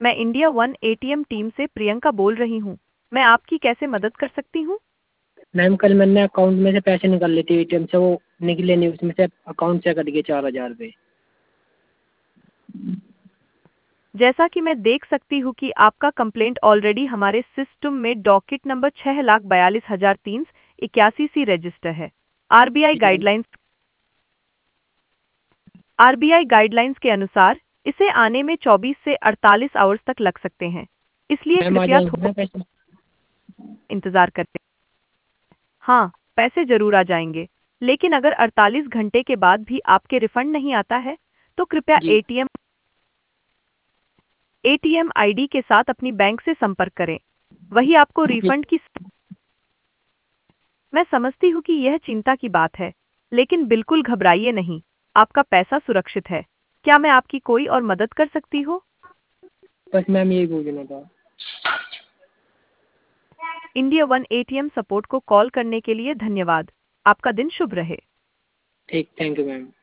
मैं India one ATM team से प्रियंका बोल रही हूँ। मैं आपकी कैसे मदद कर सकती हूँ? मैम कल मैंने अकाउंट में से पैसे निकाल लिए थे एटीएम से, वो निकले नहीं, उसमें से अकाउंट से कट गए 4,000 रुपये। जैसा कि मैं देख सकती हूँ कि आपका कंप्लेंट ऑलरेडी हमारे सिस्टम में डॉकेट नंबर 6,42,381 सी रजिस्टर है। आरबीआई ठीक है गाइडलाइंस आरबीआई गाइडलाइंस के अनुसार इसे आने में 24 से 48 आवर्स तक लग सकते हैं, इसलिए मैम, आ कृपया जाएंगे थोड़ा ना पैसे? इंतजार करें। हाँ, पैसे जरूर आ जाएंगे, लेकिन अगर 48 घंटे के बाद भी आपके रिफंड नहीं आता है, तो कृपया जी। एटीएम आईडी के साथ अपनी बैंक से संपर्क करें। वही आपको जी। रिफंड की। मैं समझती हूँ कि यह चिंता की बात है, लेकिन बिल्कुल घबराइए नहीं, आपका पैसा सुरक्षित है। क्या मैं आपकी कोई और मदद कर सकती हूँ? बस मैम यही पूछना था। इंडिया वन एटीएम सपोर्ट को कॉल करने के लिए धन्यवाद। आपका दिन शुभ रहे। ठीक, थैंक यू मैम।